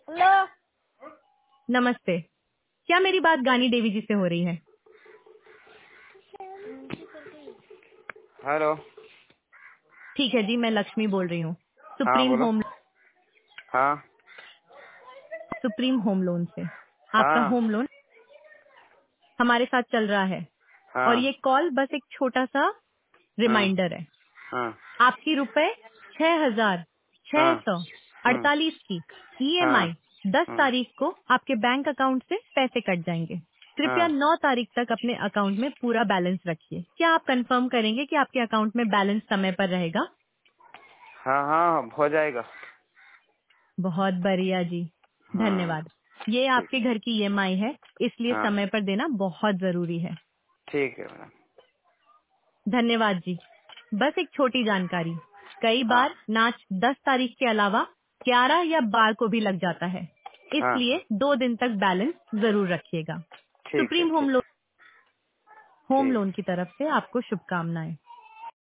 Hello. नमस्ते। क्या मेरी बात गानी देवी जी से हो रही है? हेलो। ठीक है जी, मैं लक्ष्मी बोल रही हूँ। हाँ बोलो। हाँ सुप्रीम होम लोन से। आपका हाँ होम लोन हमारे साथ चल रहा है और हाँ ये कॉल बस एक छोटा सा हाँ रिमाइंडर है। हाँ आपकी रुपए 6,648 की हाँ ईएमआई 10 हाँ तारीख को आपके बैंक अकाउंट से पैसे कट जाएंगे। कृपया हाँ 9 तारीख तक अपने अकाउंट में पूरा बैलेंस रखिए। क्या आप कंफर्म करेंगे कि आपके अकाउंट में बैलेंस समय पर रहेगा? हाँ हाँ हो जाएगा। बहुत बढ़िया जी, हाँ धन्यवाद। ये ठीक। आपके घर की ईएमआई है, इसलिए हाँ समय पर देना बहुत जरूरी है। ठीक है मैडम। धन्यवाद जी। बस एक छोटी जानकारी, कई हाँ बार नाच 10 तारीख के अलावा 11 या 12 को भी लग जाता है, हाँ हाँ इसलिए 2 दिन तक बैलेंस जरूर रखिएगा। ठीक है सुप्रीम ठीक। होम लोन ठीक। की तरफ से आपको शुभकामनाएं।